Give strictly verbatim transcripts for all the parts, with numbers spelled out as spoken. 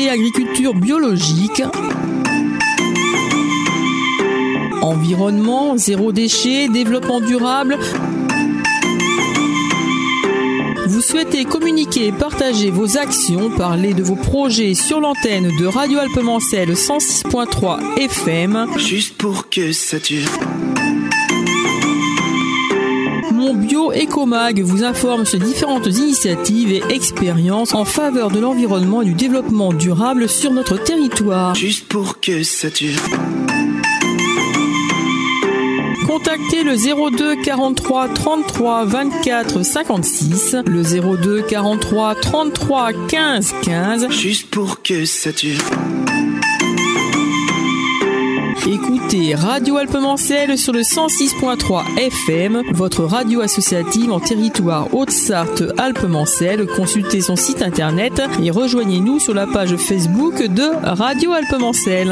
et agriculture biologique, environnement, zéro déchet, développement durable. Vous souhaitez communiquer et partager vos actions, parler de vos projets sur l'antenne de Radio Alpemancel cent six point trois F M. Juste pour que ça dure. Mon Bio Ecomag vous informe sur différentes initiatives et expériences en faveur de l'environnement et du développement durable sur notre territoire. Juste pour que ça dure. Contactez le zéro deux quarante-trois trente-trois vingt-quatre cinquante-six, le zéro deux quarante-trois trente-trois quinze quinze. Juste pour que ça dure. Écoutez Radio Alpemancel sur le cent six point trois F M, votre radio associative en territoire Haute-Sarthe Alpemancel. Consultez son site internet et rejoignez-nous sur la page Facebook de Radio Alpemancel.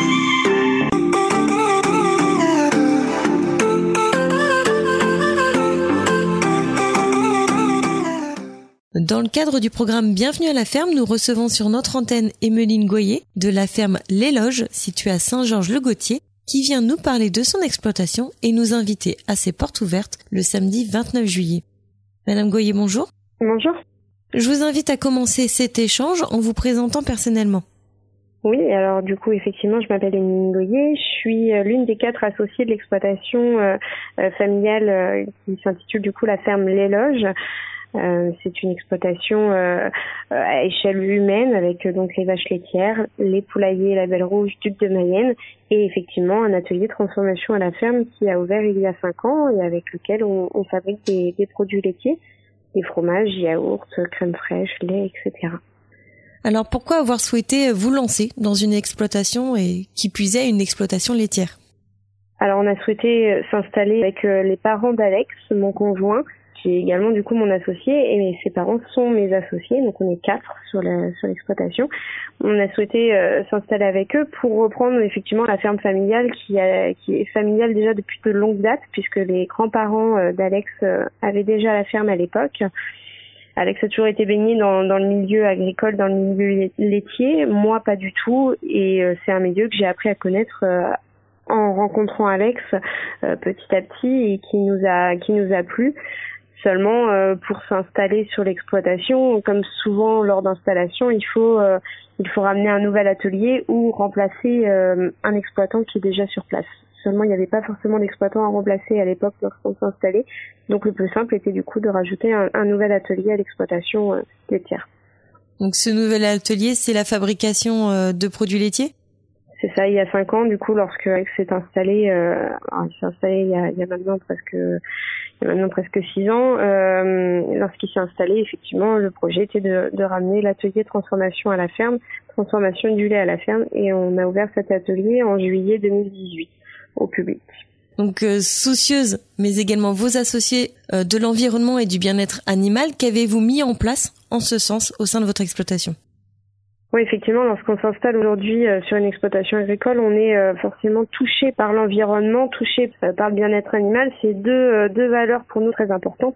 Dans le cadre du programme Bienvenue à la ferme, nous recevons sur notre antenne Emeline Goyer de la ferme Les Loges, située à Saint-Georges-le-Gautier, qui vient nous parler de son exploitation et nous inviter à ses portes ouvertes le samedi vingt-neuf juillet. Madame Goyer, bonjour. Bonjour. Je vous invite à commencer cet échange en vous présentant personnellement. Oui, alors du coup, effectivement, je m'appelle Emeline Goyer, je suis l'une des quatre associées de l'exploitation euh, euh, familiale euh, qui s'intitule du coup la ferme Les Loges. Euh, c'est une exploitation euh, à échelle humaine avec euh, donc les vaches laitières, les poulaillers La Belle Rouge, Duc de Mayenne et effectivement un atelier de transformation à la ferme qui a ouvert il y a cinq ans et avec lequel on, on fabrique des, des produits laitiers, des fromages, yaourts, crème fraîche, lait, et cetera. Alors pourquoi avoir souhaité vous lancer dans une exploitation et qui plus est une exploitation laitière? Alors on a souhaité s'installer avec euh, les parents d'Alex, mon conjoint, qui est également du coup mon associé et ses parents sont mes associés, donc on est quatre sur la sur l'exploitation. On a souhaité euh, s'installer avec eux pour reprendre effectivement la ferme familiale qui a qui est familiale déjà depuis de longues dates puisque les grands-parents euh, d'Alex euh, avaient déjà la ferme à l'époque. Alex a toujours été baigné dans dans le milieu agricole, dans le milieu laitier, moi pas du tout et euh, c'est un milieu que j'ai appris à connaître euh, en rencontrant Alex euh, petit à petit et qui nous a qui nous a plu. Seulement, euh, pour s'installer sur l'exploitation, comme souvent lors d'installation, il faut euh, il faut ramener un nouvel atelier ou remplacer euh, un exploitant qui est déjà sur place. Seulement, il n'y avait pas forcément d'exploitant à remplacer à l'époque lorsqu'on s'installait. Donc, le plus simple était du coup de rajouter un, un nouvel atelier à l'exploitation euh, laitière. Donc, ce nouvel atelier, c'est la fabrication euh, de produits laitiers ? C'est ça, il y a cinq ans, du coup, lorsque Alex s'est installé, euh, alors il s'est installé il y a, il y a maintenant presque, il y a maintenant presque six ans, euh, lorsqu'il s'est installé, effectivement, le projet était de, de ramener l'atelier de transformation à la ferme, transformation du lait à la ferme, et on a ouvert cet atelier en juillet deux mille dix-huit au public. Donc, euh, soucieuse, mais également vos associés euh, de l'environnement et du bien-être animal, qu'avez-vous mis en place en ce sens au sein de votre exploitation ? Oui, effectivement, lorsqu'on s'installe aujourd'hui euh, sur une exploitation agricole, on est euh, forcément touché par l'environnement, touché euh, par le bien-être animal. C'est deux, euh, deux valeurs pour nous très importantes.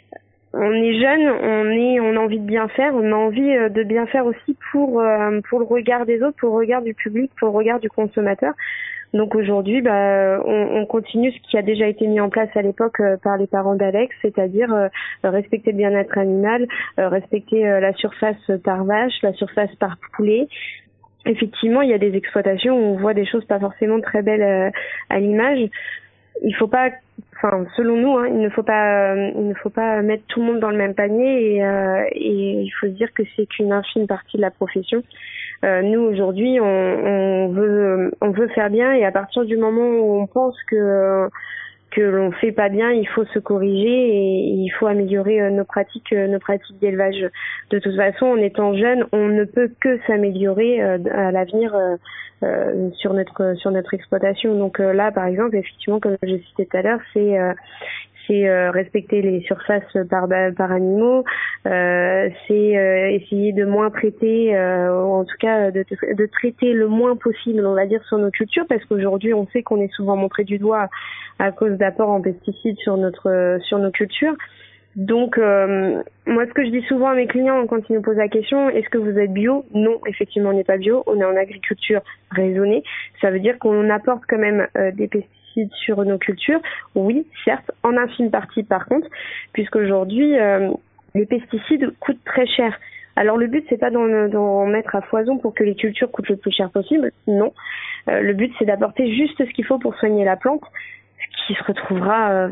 On est jeune, on est, on a envie de bien faire, on a envie euh, de bien faire aussi pour euh, pour le regard des autres, pour le regard du public, pour le regard du consommateur. Donc aujourd'hui, bah, on, on continue ce qui a déjà été mis en place à l'époque euh, par les parents d'Alex, c'est-à-dire euh, respecter le bien-être animal, euh, respecter euh, la surface par vache, la surface par poulet. Effectivement, il y a des exploitations où on voit des choses pas forcément très belles euh, à l'image. Il faut pas, enfin selon nous, hein, il ne faut pas, euh, il ne faut pas mettre tout le monde dans le même panier et, euh, et il faut se dire que c'est qu'une infime partie de la profession. Euh, nous aujourd'hui, on, on veut, on veut faire bien et à partir du moment où on pense que que l'on fait pas bien, il faut se corriger et il faut améliorer nos pratiques, nos pratiques d'élevage. De toute façon, en étant jeune, on ne peut que s'améliorer à l'avenir euh, sur notre sur notre exploitation. Donc là, par exemple, effectivement, comme j'ai cité tout à l'heure, c'est euh, c'est euh, respecter les surfaces par par animaux, euh, c'est euh, essayer de moins traiter, euh, ou en tout cas de, de traiter le moins possible, on va dire, sur nos cultures, parce qu'aujourd'hui on sait qu'on est souvent montré du doigt à cause d'apports en pesticides sur notre sur nos cultures. Donc, euh, moi, ce que je dis souvent à mes clients quand ils nous posent la question, est-ce que vous êtes bio ? Non, effectivement, on n'est pas bio. On est en agriculture raisonnée. Ça veut dire qu'on apporte quand même euh, des pesticides sur nos cultures. Oui, certes, en infime partie par contre, puisqu'aujourd'hui, euh, les pesticides coûtent très cher. Alors le but, c'est pas d'en, d'en mettre à foison pour que les cultures coûtent le plus cher possible. Non. Euh, le but, c'est d'apporter juste ce qu'il faut pour soigner la plante, ce qui se retrouvera... Euh,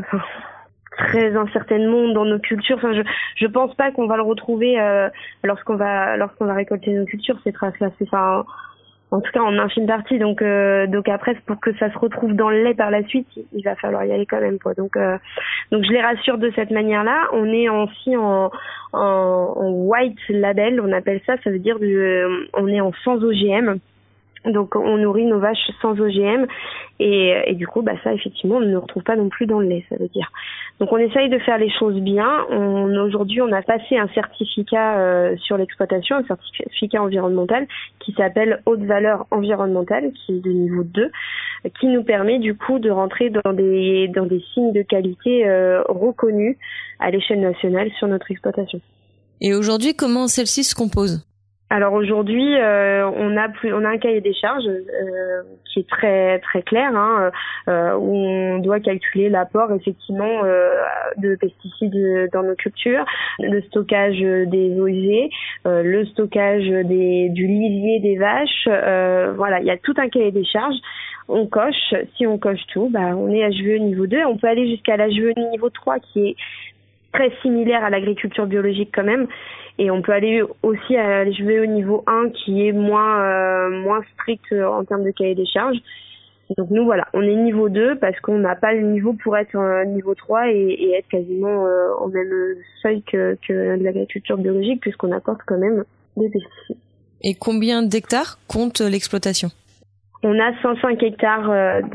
très incertainement dans nos cultures. Enfin, je je pense pas qu'on va le retrouver euh, lorsqu'on va lorsqu'on va récolter nos cultures, ces traces-là. C'est ça, en tout cas en infime partie. Donc euh, donc après, pour que ça se retrouve dans le lait par la suite, il va falloir y aller quand même, quoi. Donc euh, donc je les rassure de cette manière-là. On est aussi en en, en white label, on appelle ça. Ça veut dire du, euh, on est en sans O G M. Donc on nourrit nos vaches sans O G M et, et du coup bah ça effectivement on ne le retrouve pas non plus dans le lait, ça veut dire. Donc on essaye de faire les choses bien. On, aujourd'hui on a passé un certificat euh, sur l'exploitation, un certificat environnemental qui s'appelle haute valeur environnementale, qui est de niveau deux, qui nous permet du coup de rentrer dans des dans des signes de qualité euh, reconnus à l'échelle nationale sur notre exploitation. Et aujourd'hui, comment celle-ci se compose ? Alors aujourd'hui, euh, on a plus, on a un cahier des charges euh, qui est très très clair, hein, euh, où on doit calculer l'apport effectivement euh, de pesticides dans nos cultures, le stockage des eaux usées, euh, le stockage des du lisier des vaches. Euh, voilà, il y a tout un cahier des charges. On coche, si on coche tout, bah on est H V E niveau deux. On peut aller jusqu'à l'H V E niveau trois qui est très similaire à l'agriculture biologique quand même. Et on peut aller aussi à l'H V E niveau un qui est moins euh, moins strict en termes de cahier des charges. Donc nous voilà, on est niveau deux parce qu'on n'a pas le niveau pour être euh, niveau trois et, et être quasiment euh, au même seuil que, que l'agriculture biologique puisqu'on apporte quand même des pesticides. Et combien d'hectares compte l'exploitation ? On a cent cinq hectares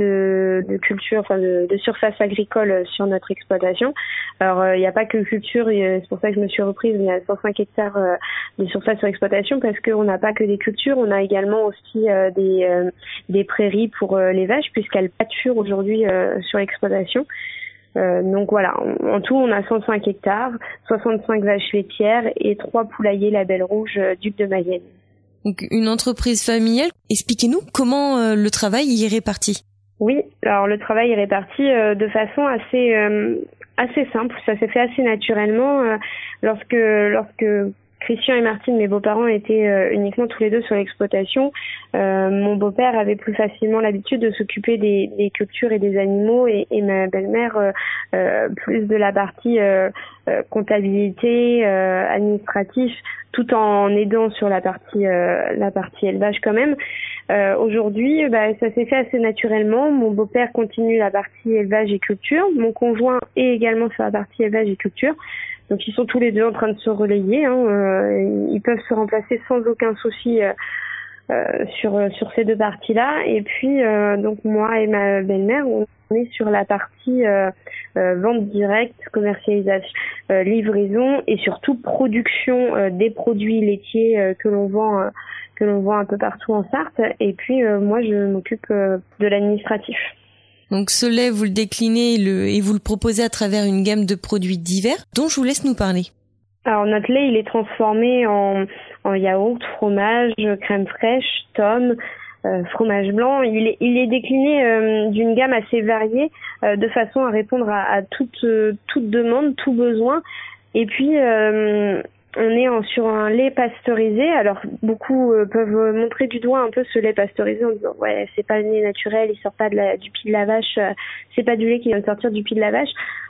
de, de culture, enfin de, de surface agricole sur notre exploitation. Alors il n'y a pas que culture, c'est pour ça que je me suis reprise, mais il y a cent cinq hectares de surface sur exploitation parce qu'on n'a pas que des cultures, on a également aussi des, des prairies pour les vaches puisqu'elles pâturent aujourd'hui sur l'exploitation. Euh, donc voilà, en, en tout on a cent cinq hectares, soixante-cinq vaches laitières et trois poulaillers label rouge euh, Duc de Mayenne. Donc une entreprise familiale. Expliquez-nous comment euh, le travail y est réparti. Oui, alors le travail est réparti euh, de façon assez euh, assez simple. Ça s'est fait assez naturellement euh, lorsque lorsque Christian et Martine, mes beaux-parents, étaient euh, uniquement tous les deux sur l'exploitation. Euh, mon beau-père avait plus facilement l'habitude de s'occuper des, des cultures et des animaux et, et ma belle-mère euh, euh, plus de la partie euh, euh, comptabilité, euh, administratif, tout en aidant sur la partie euh, la partie élevage quand même. Euh, aujourd'hui, bah, ça s'est fait assez naturellement. Mon beau-père continue la partie élevage et culture. Mon conjoint est également sur la partie élevage et culture. Donc ils sont tous les deux en train de se relayer. Hein. Euh, ils peuvent se remplacer sans aucun souci euh, euh, sur sur ces deux parties-là. Et puis euh, donc moi et ma belle-mère, on est sur la partie euh, euh, vente directe, commercialisation, euh, livraison et surtout production euh, des produits laitiers euh, que l'on vend euh, que l'on vend un peu partout en Sarthe. Et puis euh, moi je m'occupe euh, de l'administratif. Donc ce lait, vous le déclinez le, et vous le proposez à travers une gamme de produits divers dont je vous laisse nous parler. Alors notre lait, il est transformé en, en yaourt, fromage, crème fraîche, tome, euh, fromage blanc. Il est, il est décliné euh, d'une gamme assez variée euh, de façon à répondre à, à toute, euh, toute demande, tout besoin. Et puis... Euh, on est en, sur un lait pasteurisé. Alors beaucoup euh, peuvent montrer du doigt un peu ce lait pasteurisé en disant ouais c'est pas le lait naturel, il sort pas de la, du pied de la vache, euh, c'est pas du lait qui vient de sortir du pied de la vache.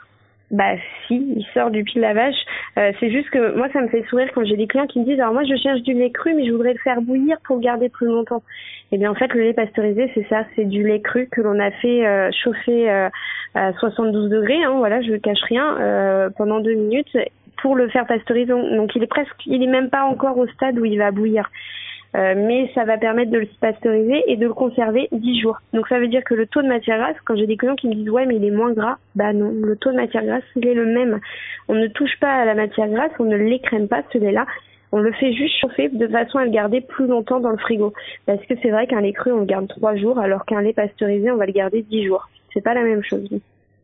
Bah si, il sort du pied de la vache. Euh, c'est juste que moi ça me fait sourire quand j'ai des clients qui me disent alors moi je cherche du lait cru mais je voudrais le faire bouillir pour le garder plus longtemps. Et bien en fait le lait pasteurisé c'est ça, c'est du lait cru que l'on a fait euh, chauffer euh, à soixante-douze degrés. Hein, voilà, je ne cache rien euh, pendant deux minutes. Pour le faire pasteuriser, donc il est presque, il est même pas encore au stade où il va bouillir, euh, mais ça va permettre de le pasteuriser et de le conserver dix jours. Donc ça veut dire que le taux de matière grasse, quand j'ai des clients qui me disent ouais mais il est moins gras, bah non, le taux de matière grasse il est le même. On ne touche pas à la matière grasse, on ne l'écrème pas ce lait-là, on le fait juste chauffer de façon à le garder plus longtemps dans le frigo. Parce que c'est vrai qu'un lait cru on le garde trois jours, alors qu'un lait pasteurisé on va le garder dix jours. C'est pas la même chose.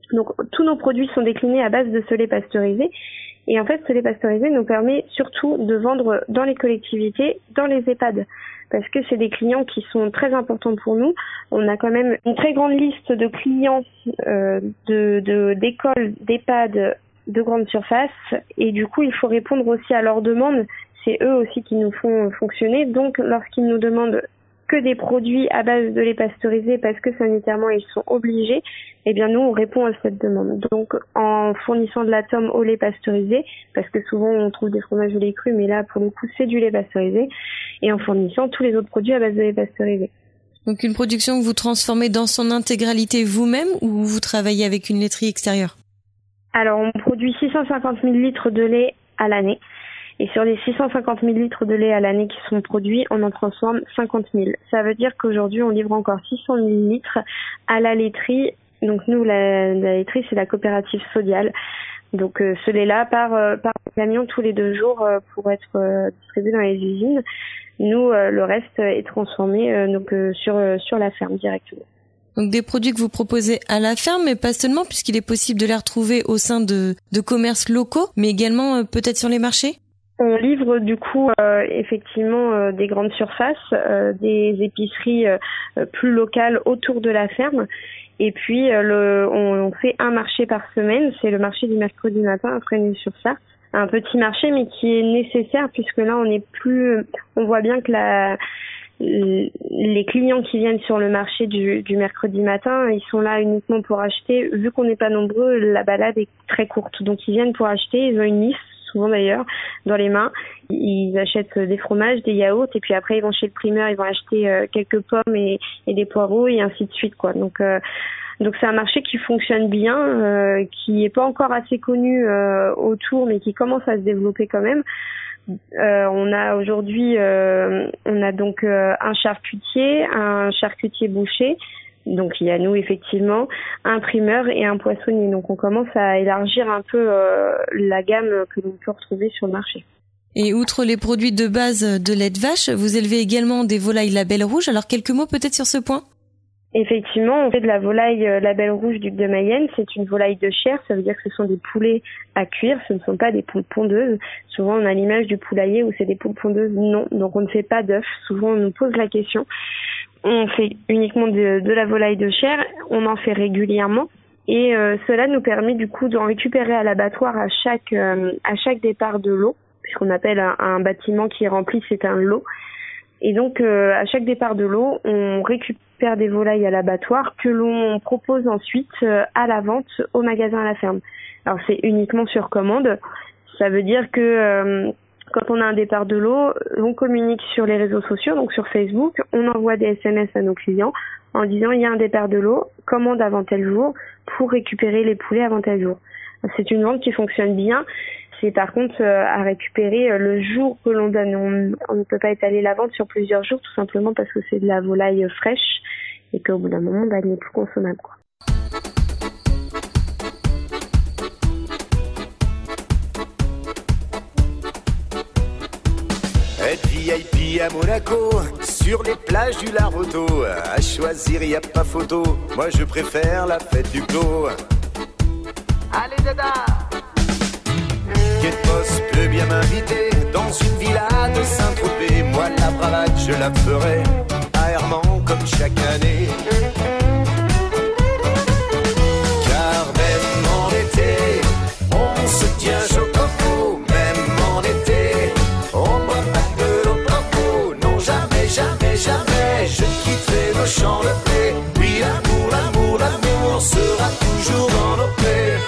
Donc tous nos produits sont déclinés à base de ce lait pasteurisé. Et en fait, ce lait pasteurisé nous permet surtout de vendre dans les collectivités, dans les EHPAD, parce que c'est des clients qui sont très importants pour nous. On a quand même une très grande liste de clients euh, de, de d'écoles, d'EHPAD, de grandes surfaces, et du coup, il faut répondre aussi à leurs demandes. C'est eux aussi qui nous font fonctionner. Donc, lorsqu'ils nous demandent que des produits à base de lait pasteurisé parce que sanitairement ils sont obligés, eh bien nous on répond à cette demande. Donc en fournissant de l'atome au lait pasteurisé, parce que souvent on trouve des fromages au lait cru, mais là pour le coup c'est du lait pasteurisé, et en fournissant tous les autres produits à base de lait pasteurisé. Donc une production que vous transformez dans son intégralité vous-même, ou vous travaillez avec une laiterie extérieure? Alors on produit six cent cinquante mille litres de lait à l'année. Et sur les six cent cinquante mille litres de lait à l'année qui sont produits, on en transforme cinquante mille. Ça veut dire qu'aujourd'hui, on livre encore six cent mille litres à la laiterie. Donc nous, la, la laiterie, c'est la coopérative Sodial. Donc euh, ce lait-là part euh, par camion tous les deux jours euh, pour être euh, distribué dans les usines. Nous, euh, le reste est transformé euh, donc euh, sur euh, sur la ferme directement. Donc des produits que vous proposez à la ferme, mais pas seulement, puisqu'il est possible de les retrouver au sein de, de commerces locaux, mais également euh, peut-être sur les marchés? On livre du coup euh, effectivement euh, des grandes surfaces, euh, des épiceries euh, plus locales autour de la ferme. Et puis euh, le, on, on fait un marché par semaine, c'est le marché du mercredi matin à Fresnay-sur-Sarthe. Un petit marché mais qui est nécessaire puisque là on est plus, on voit bien que la les clients qui viennent sur le marché du, du mercredi matin, ils sont là uniquement pour acheter. Vu qu'on n'est pas nombreux, la balade est très courte. Donc ils viennent pour acheter, ils ont une liste, souvent d'ailleurs, dans les mains. Ils achètent des fromages, des yaourts, et puis après ils vont chez le primeur, ils vont acheter euh, quelques pommes et, et des poireaux, et ainsi de suite, quoi. Donc euh, donc c'est un marché qui fonctionne bien, euh, qui est pas encore assez connu euh, autour, mais qui commence à se développer quand même. Euh, on a aujourd'hui, euh, on a donc euh, un charcutier, un charcutier boucher. Donc il y a nous effectivement, un primeur et un poissonnier. Donc on commence à élargir un peu euh, la gamme que l'on peut retrouver sur le marché. Et outre les produits de base de lait de vache, vous élevez également des volailles label rouge. Alors quelques mots peut-être sur ce point? Effectivement, on fait de la volaille euh, label rouge duc de Mayenne. C'est une volaille de chair, ça veut dire que ce sont des poulets à cuire, ce ne sont pas des poules pondeuses. Souvent on a l'image du poulailler où c'est des poules pondeuses, non. Donc on ne fait pas d'œufs, souvent on nous pose la question. On fait uniquement de, de la volaille de chair, on en fait régulièrement. Et euh, cela nous permet du coup d'en récupérer à l'abattoir à chaque, euh, à chaque départ de lot, puisqu'on appelle un, un bâtiment qui est rempli, c'est un lot. Et donc, euh, à chaque départ de l'eau, on récupère des volailles à l'abattoir que l'on propose ensuite euh, à la vente au magasin à la ferme. Alors, c'est uniquement sur commande. Ça veut dire que euh, quand on a un départ de l'eau, on communique sur les réseaux sociaux, donc sur Facebook. On envoie des S M S à nos clients en disant « il y a un départ de l'eau, commande avant tel jour pour récupérer les poulets avant tel jour ». C'est une vente qui fonctionne bien. C'est par contre euh, à récupérer euh, le jour que l'on donne. On, on ne peut pas étaler la vente sur plusieurs jours, tout simplement parce que c'est de la volaille fraîche et qu'au bout d'un moment, bah, elle n'est plus consommable, quoi. Être V I P à Monaco, sur les plages du Larotto, à choisir y a pas photo, moi je préfère la fête du Clos. Allez dada! Quel boss peut bien m'inviter dans une villa de Saint-Tropez? Moi la bravade je la ferai aérement comme chaque année. Car même en été, on se tient chaud coco. Même en été, on boit pas de l'eau coco. Non jamais, jamais, jamais, je quitterai nos champs de blé. Oui l'amour, l'amour, l'amour sera toujours dans nos plaies.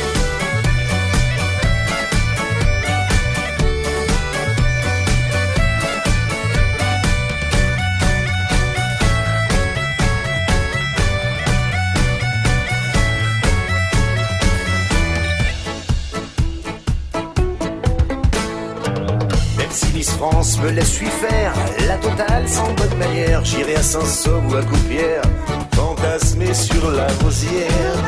France me laisse lui faire la totale sans bonne manière. J'irai à Saint-Sauve ou à Coupière, fantasmer sur la rosière.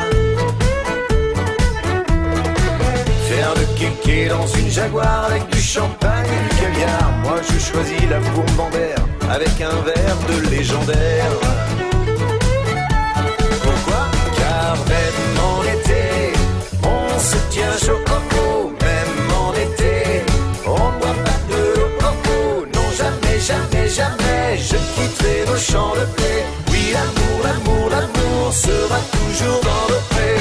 Faire le kéké dans une Jaguar avec du champagne et du caviar. Moi je choisis la Bourbon-Bambert avec un verre de légendaire. Pourquoi? Car même en été, champ de blé. Oui, l'amour, l'amour, l'amour sera toujours dans le pré.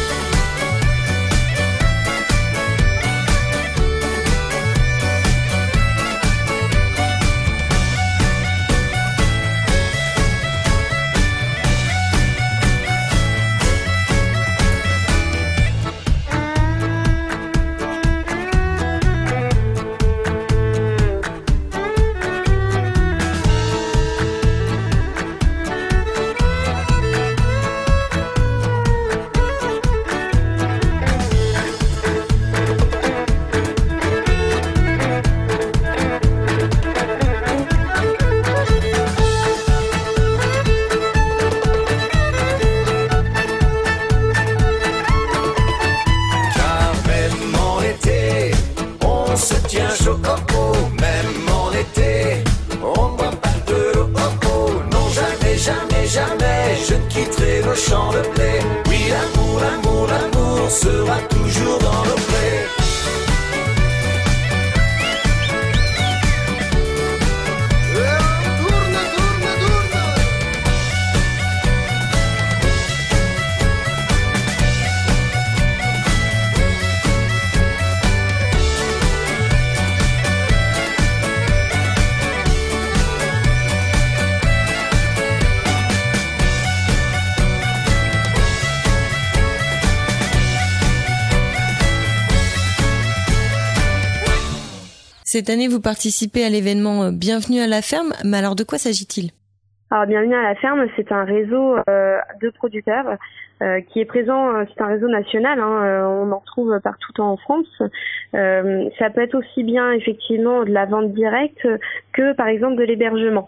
Cette année, vous participez à l'événement Bienvenue à la ferme, mais alors de quoi s'agit-il ? Alors Bienvenue à la ferme, c'est un réseau euh, de producteurs euh, qui est présent, euh, c'est un réseau national, hein, euh, on en retrouve partout en France. Euh, ça peut être aussi bien effectivement de la vente directe que par exemple de l'hébergement.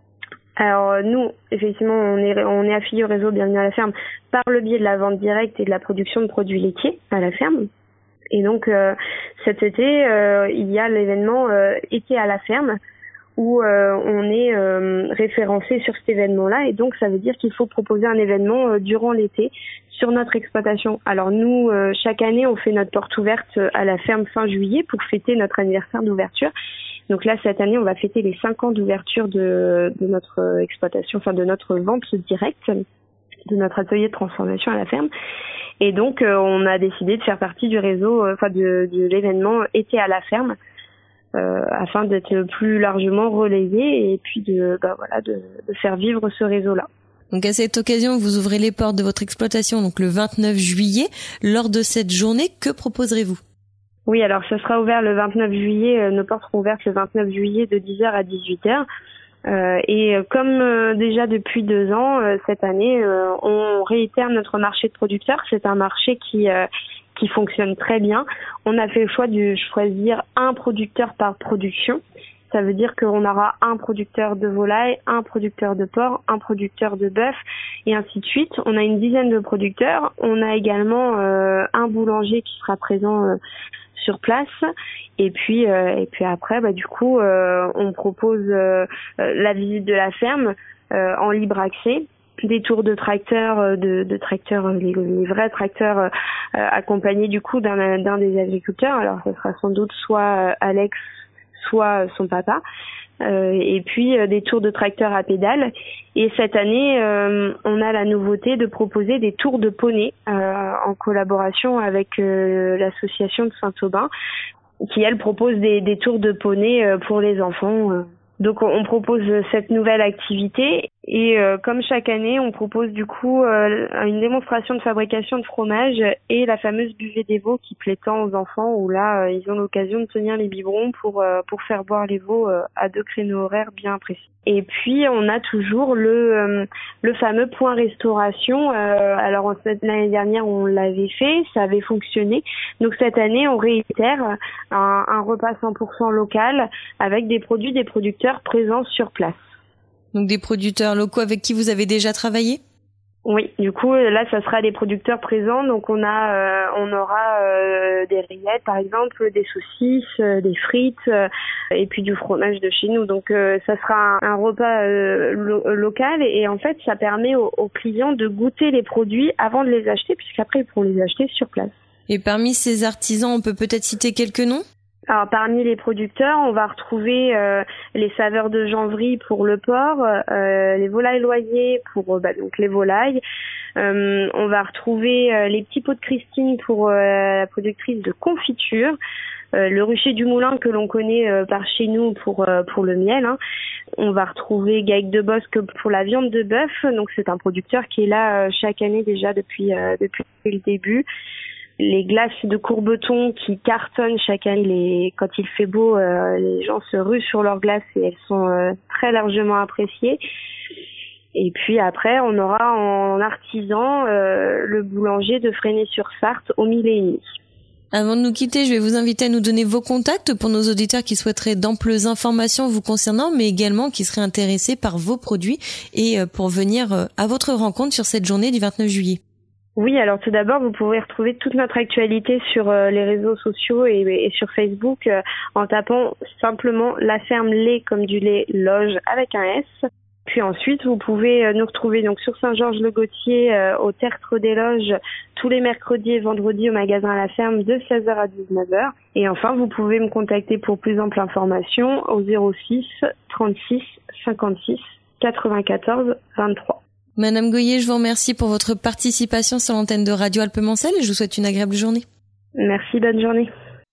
Alors nous, effectivement, on est on est affilié au réseau Bienvenue à la ferme par le biais de la vente directe et de la production de produits laitiers à la ferme. Et donc euh, cet été, euh, il y a l'événement euh, Été à la ferme où euh, on est euh, référencé sur cet événement-là. Et donc ça veut dire qu'il faut proposer un événement euh, durant l'été sur notre exploitation. Alors nous, euh, chaque année, on fait notre porte ouverte à la ferme fin juillet pour fêter notre anniversaire d'ouverture. Donc là, cette année, on va fêter les cinq ans d'ouverture de, de notre exploitation, enfin de notre vente directe, de notre atelier de transformation à la ferme. Et donc, euh, on a décidé de faire partie du réseau, euh, enfin de, de l'événement Été à la ferme, euh, afin d'être plus largement relayé et puis de, bah voilà, de, de faire vivre ce réseau-là. Donc à cette occasion, vous ouvrez les portes de votre exploitation, donc le vingt-neuf juillet. Lors de cette journée, que proposerez-vous ? Oui, alors ça sera ouvert le vingt-neuf juillet. Euh, nos portes seront ouvertes le vingt-neuf juillet de dix heures à dix-huit heures. Euh, et comme euh, déjà depuis deux ans, euh, cette année, euh, on réitère notre marché de producteurs. C'est un marché qui euh, qui fonctionne très bien. On a fait le choix de choisir un producteur par production. Ça veut dire qu'on aura un producteur de volaille, un producteur de porc, un producteur de bœuf, et ainsi de suite. On a une dizaine de producteurs. On a également euh, un boulanger qui sera présent euh, sur place. Et puis, euh, et puis après, bah, du coup, euh, on propose euh, la visite de la ferme euh, en libre accès, des tours de tracteurs, de, de tracteurs, les, les vrais tracteurs euh, accompagnés du coup d'un, d'un des agriculteurs. Alors, ce sera sans doute soit Alex, soit son papa. Euh, et puis euh, des tours de tracteurs à pédales. Et cette année, euh, on a la nouveauté de proposer des tours de poney euh, en collaboration avec euh, l'association de Saint-Aubin, qui elle propose des, des tours de poney euh, pour les enfants. Euh. Donc on propose cette nouvelle activité et euh, comme chaque année, on propose du coup euh, une démonstration de fabrication de fromage et la fameuse buvée des veaux qui plaît tant aux enfants où là euh, ils ont l'occasion de tenir les biberons pour euh, pour faire boire les veaux euh, à deux créneaux horaires bien précis. Et puis on a toujours le euh, le fameux point restauration. Euh, alors l'année dernière on l'avait fait, ça avait fonctionné. Donc cette année on réitère un, un repas cent pour cent local avec des produits des producteurs présents sur place. Donc des producteurs locaux avec qui vous avez déjà travaillé ? Oui, du coup là ça sera des producteurs présents, donc on a euh, on aura euh, des rillettes par exemple, des saucisses, euh, des frites euh, et puis du fromage de chez nous. Donc euh, ça sera un, un repas euh, lo- local et, et en fait ça permet aux, aux clients de goûter les produits avant de les acheter puisqu'après ils pourront les acheter sur place. Et parmi ces artisans, on peut peut-être citer quelques noms ? Alors parmi les producteurs, on va retrouver euh, les saveurs de Janvry pour le porc, euh, les volailles loyers pour bah, donc les volailles. Euh, on va retrouver euh, les petits pots de Christine pour euh, la productrice de confiture. Euh, le rucher du moulin que l'on connaît euh, par chez nous pour euh, pour le miel. Hein. On va retrouver Gaec de Bosque pour la viande de bœuf. Donc c'est un producteur qui est là euh, chaque année déjà depuis euh, depuis le début. Les glaces de Courbeton qui cartonnent chaque année. Les, quand il fait beau, euh, les gens se ruent sur leurs glaces et elles sont euh, très largement appréciées. Et puis après, on aura en artisan euh, le boulanger de Fresnay-sur-Sarthe au mille et demi. Avant de nous quitter, je vais vous inviter à nous donner vos contacts pour nos auditeurs qui souhaiteraient d'amples informations vous concernant, mais également qui seraient intéressés par vos produits et pour venir à votre rencontre sur cette journée du vingt-neuf juillet. Oui, alors tout d'abord, vous pouvez retrouver toute notre actualité sur euh, les réseaux sociaux et, et sur Facebook euh, en tapant simplement La Ferme Lait comme du lait Loge avec un S. Puis ensuite, vous pouvez euh, nous retrouver donc sur Saint-Georges-le-Gautier euh, au Tertre des Loges tous les mercredis et vendredis au magasin La Ferme de seize heures à dix-neuf heures. Et enfin, vous pouvez me contacter pour plus ample information au zéro six trente-six cinquante-six quatre-vingt-quatorze vingt-trois. Madame Goyer, je vous remercie pour votre participation sur l'antenne de Radio Alpes-Mancel et je vous souhaite une agréable journée. Merci, bonne journée.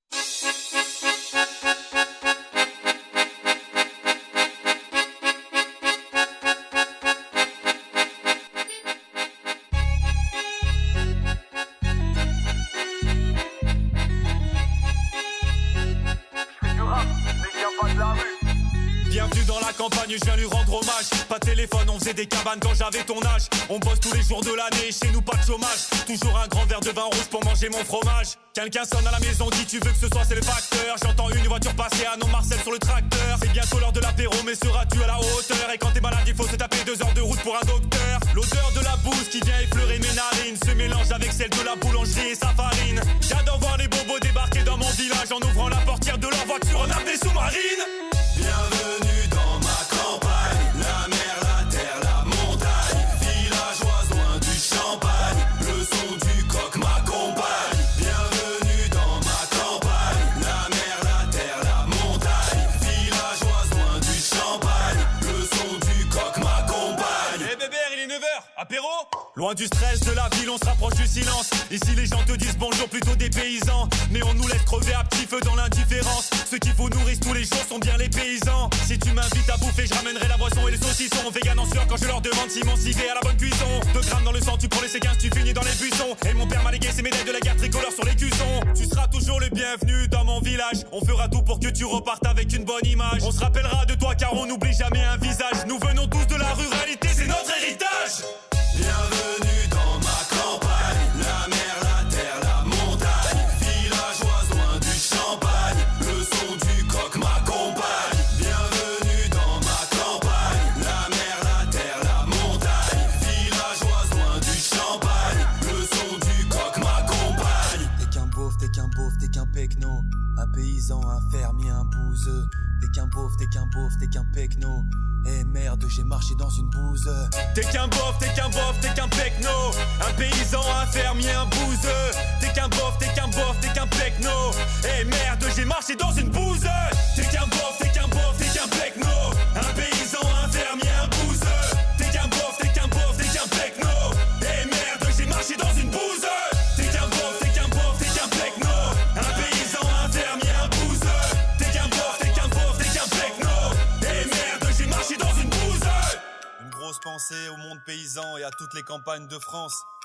Je viens lui rendre hommage. Pas de téléphone, on faisait des cabanes quand j'avais ton âge. On bosse tous les jours de l'année, chez nous pas de chômage. Toujours un grand verre de vin rouge pour manger mon fromage. Quelqu'un sonne à la maison, dit tu veux que ce soit c'est le facteur. J'entends une voiture passer à Non-Marcel sur le tracteur. C'est bientôt l'heure de l'apéro, mais seras-tu à la hauteur? Et quand t'es malade, il faut se taper deux heures de route pour un docteur. L'odeur de la bouse qui vient effleurer mes narines se mélange avec celle de la boulangerie et sa farine. J'adore voir les bobos débarquer dans mon village en ouvrant la portière de leur voiture en apnée sous-marine. Bienvenue dans ma campagne, la mer, la terre, la montagne, villageoise loin du champagne, le son du coq m'accompagne. Bienvenue dans ma campagne, la mer, la terre, la montagne, villageoise loin du champagne, le son du coq m'accompagne. Eh hey bébé, il est neuf heures, apéro? Loin du stress de la ville, on se rapproche du silence. Ici les gens te disent bonjour, plutôt des paysans. Mais on nous laisse crever à petit feu dans l'indifférence. Ceux qui vous nourrissent tous les jours sont bien les paysans. Si tu m'invites à bouffer, je ramènerai la boisson et les saucissons. Vegan en sueur quand je leur demande si mon civet à la bonne cuisson. Deux grammes dans le sang, tu prends les séquences, tu finis dans les buissons. Et mon père m'a légué ses médailles de la guerre tricolore sur les cuissons. Tu seras toujours le bienvenu dans mon village. On fera tout pour que tu repartes avec une bonne image. On se rappellera de toi car on n'oublie jamais un visage. Nous venons tous de la ruralité, c'est notre héritage. Bienvenue dans ma campagne, la mer, la terre, la montagne, villageoise loin du champagne, le son du coq m'accompagne. Bienvenue dans ma campagne, la mer, la terre, la montagne, villageoise loin du champagne, le son du coq m'accompagne. T'es qu'un beauf, t'es qu'un beauf, t'es qu'un pecno, un paysan, un fermier, un bouseux. T'es qu'un beauf, t'es qu'un beauf, t'es qu'un pecno. Eh merde, j'ai marché dans une bouse. T'es qu'un bof, t'es qu'un bof, t'es qu'un pecno. Un paysan, un fermier, un bouseux. T'es qu'un bof, t'es qu'un bof, t'es qu'un pecno. Eh merde, j'ai marché dans une bouse. T'es qu'un bof, t'es qu'un bof, t'es qu'un pecno. Un paysan, un fermier, un bouseux. T'es qu'un bof, t'es qu'un bof, t'es qu'un pecno. Eh merde, j'ai marché dans une bouse. T'es qu'un bof, t'es qu'un bof, t'es qu'un pecno. Un paysan, un fermier, un bouseux. T'es qu'un bof, t'es qu'un bof, t'es qu'un pecno. Eh merde, j'ai marché dans une bouse. Une grosse pensée au monde paysan et à toutes les campagnes de France.